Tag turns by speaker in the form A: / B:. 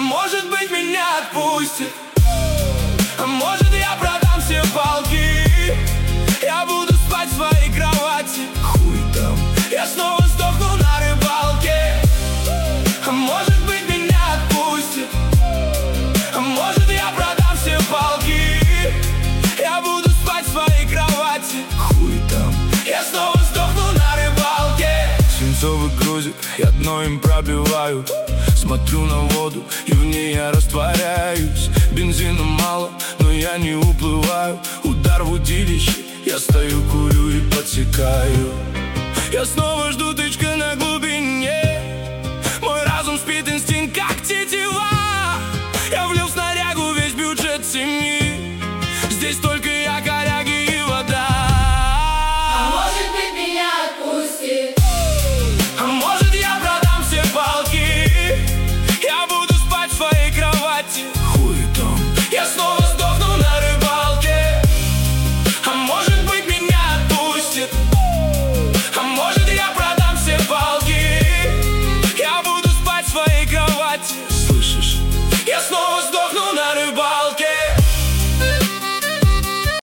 A: может быть, меня отпустит, а может, я продам все полки. Я буду спать в своей кровати, хуй там. Я снова сдохну на рыбалке. А может быть, меня отпустит, а может, я продам все полки. Я буду спать в своей кровати, хуй там. Я снова сдохну на рыбалке. Свинцовый грузик, я дно им пробиваю. Смотрю на воду, и в ней я растворяюсь. Бензина мало, но я не уплываю. Удар в удилище, я стою, курю и подсекаю. Я снова жду тычка на глубине. Мой разум спит, инстинкт как тетива.